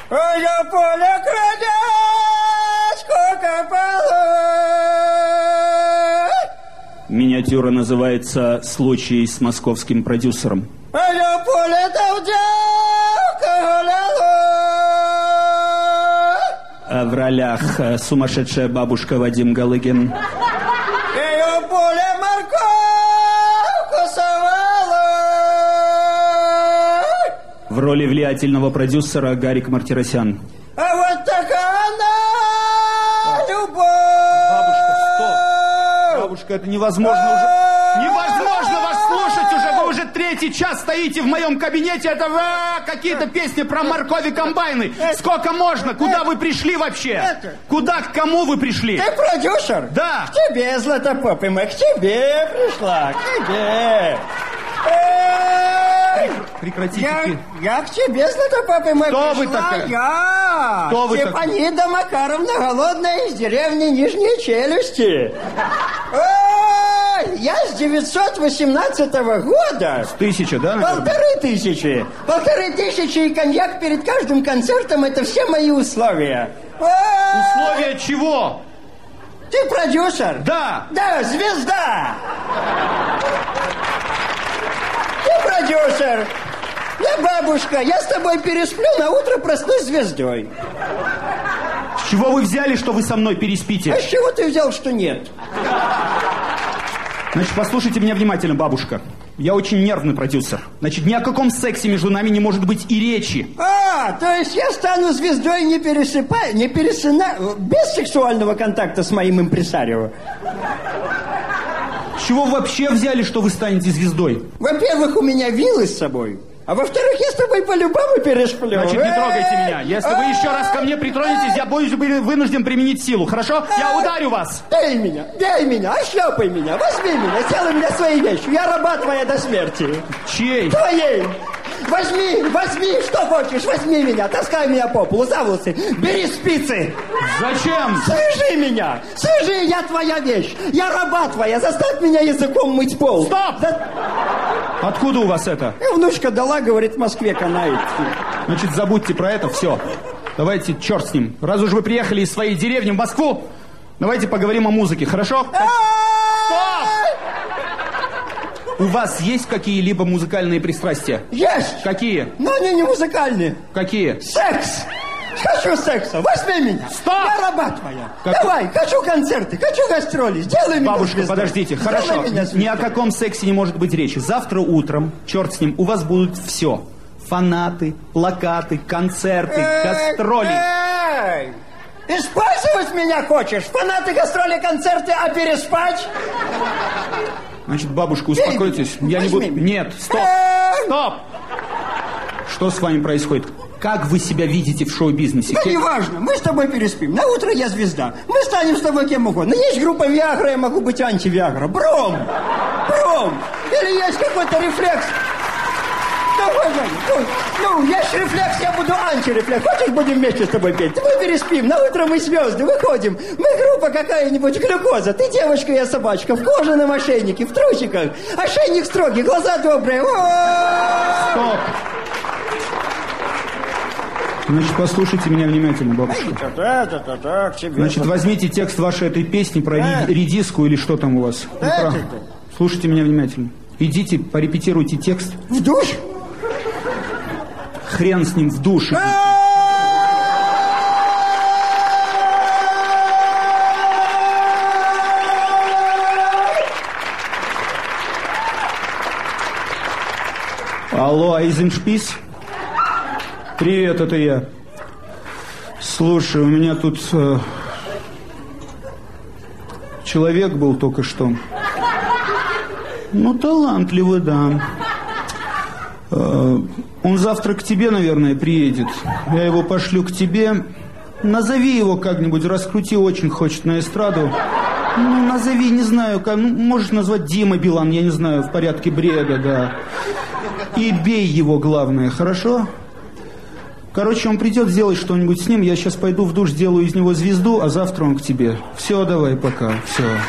Я поле крадешь, сколько полу. Миниатюра называется «Случай с московским продюсером». Я поле В ролях сумасшедшая бабушка Вадим Галыгин. Я поле морковку совала. В роли влиятельного продюсера Гарик Мартиросян. А вот такая она, любовь. Бабушка, стоп. Бабушка, это невозможно уже. Невозможно вас слушать уже. Вы уже третий час стоите в моем кабинете. Это какие-то песни про моркови комбайны. Сколько можно? Куда вы пришли вообще? Куда, к кому вы пришли? Ты продюсер? Да. К тебе, Златопопый мой, к тебе пришла, к тебе. Прекратите. Я к тебе, Златопопый мой, Кто пришла. вы такая? Я. Кто вы Степанида Макаровна, голодная из деревни Нижней Челюсти. Я с 918 года. С 1000, да, наверное? 1500. 1500 и коньяк перед каждым концертом — это все мои условия. Условия чего? Ты продюсер? Да. Да, звезда. Ты продюсер. Я бабушка. Я с тобой пересплю, на утро проснусь звездой. С чего вы взяли, что вы со мной переспите? А с чего ты взял, что нет? Значит, послушайте меня внимательно, бабушка. Я очень нервный продюсер. Значит, ни о каком сексе между нами не может быть и речи. То есть я стану звездой без сексуального контакта с моим импресарио. С чего вы вообще взяли, что вы станете звездой? Во-первых, у меня виллы с собой. А во-вторых, я с тобой по-любому пересплю. Значит, не трогайте меня. Если вы еще раз ко мне притронетесь, я буду вынужден применить силу. Хорошо? Я ударю вас. Бей меня, ощупай меня, возьми меня, сделай меня своей вещью. Я раба твоя до смерти. Чей? Твоей. Возьми, что хочешь, возьми меня, таскай меня по полу за волосы, бери спицы. Зачем? Свяжи меня, я твоя вещь, я раба твоя, заставь меня языком мыть пол. Стоп! Откуда у вас это? Внучка дала, говорит, в Москве канает. Значит, забудьте про это, все. Давайте, черт с ним. Раз уж вы приехали из своей деревни в Москву, давайте поговорим о музыке, хорошо? Стоп! У вас есть какие-либо музыкальные пристрастия? Есть! Какие? Но они не музыкальные. Какие? Секс! Хочу секса, возьми меня. Стоп! Я раба твоя. Давай, хочу концерты, хочу гастроли, сделай меня Бабушка, звездой. подождите, хорошо. Ни о каком сексе не может быть речи. Завтра утром, черт с ним, у вас будут все. Фанаты, плакаты, концерты, гастроли. Использовать меня хочешь? Фанаты, гастроли, концерты, а переспать? Значит, бабушка, успокойтесь. Я не буду... Нет, стоп, стоп. Что с вами происходит? Как вы себя видите в шоу-бизнесе? Да неважно, мы с тобой переспим. На утро я звезда. Мы станем с тобой кем угодно. Есть группа Виагра, я могу быть анти-Виагра. Бром! Или есть какой-то рефлекс. Есть рефлекс, я буду антирефлекс. Хочешь, будем вместе с тобой петь? Мы переспим, на утро мы звезды, выходим. Мы группа какая-нибудь, глюкоза. Ты девочка, я собачка. В кожаном ошейнике, в трусиках. Ошейник строгий, глаза добрые. Стоп! Значит, послушайте меня внимательно, бабушка. Значит, возьмите текст вашей этой песни про редиску или что там у вас. Слушайте меня внимательно. Идите, порепетируйте текст. В душ? Хрен с ним, в душе. Алло, Айзеншпис? Привет, это я. Слушай, у меня тут человек был только что. Ну, талантливый, да. Он завтра к тебе, наверное, приедет. Я его пошлю к тебе. Назови его как-нибудь, раскрути, очень хочет на эстраду. Ну, назови, не знаю, как, можешь назвать Дима Билан, я не знаю, в порядке бреда, да. И бей его, главное, хорошо? Короче, он придет, сделай что-нибудь с ним. Я сейчас пойду в душ, сделаю из него звезду, а завтра он к тебе. Все, давай, пока, все.